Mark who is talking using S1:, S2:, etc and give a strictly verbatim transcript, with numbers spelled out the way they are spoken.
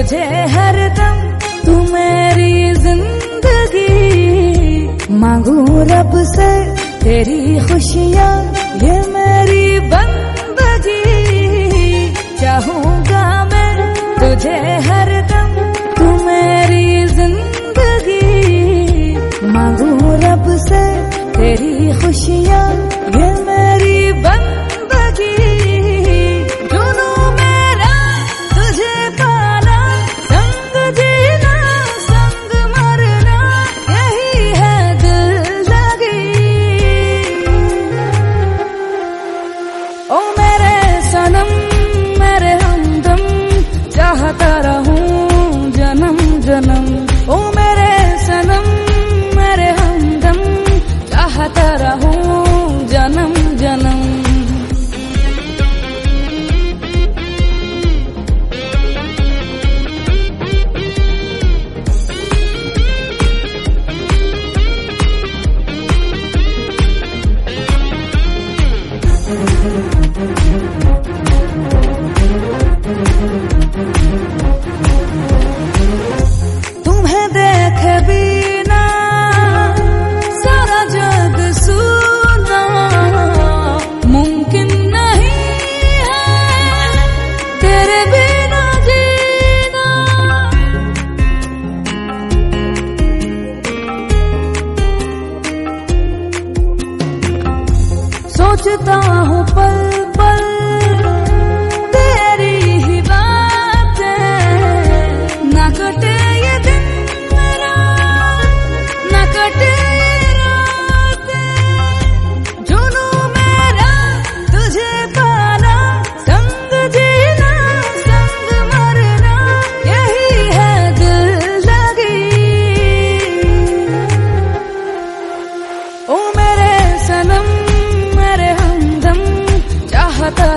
S1: तुझे हरदम तू मेरी जिंदगी, मांगू रब से तेरी खुशियाँ ये मेरी बंदगी। चाहूंगा मैं तुझे हरदम तू मेरी जिंदगी, मांगू रब से तेरी खुशियाँ ये मेरी बंदगी। जुनू मेरा तुझे पाना, संग जीना संग मरना, यही है दिल लगी। ओ मेरे सनम मेरे हमदम, चाहता रहूं जन्म जन्म। ओ मेरे सनम मेरे हमदम, चाहता रहूं जन्म जन्म। तुम्हें देखे बिना सारा जग सुना, मुमकिन नहीं है तेरे बिना जीना। सोचता हूँ पल पल तेरी ही बातें, ना कटे ये दिन मेरा, ना कटे ये रातें। जुनू मेरा तुझे पाना, संग जीना संग मरना, यही है दिल लगी। ओ मेरे सनम मेरे हमदम, चाहता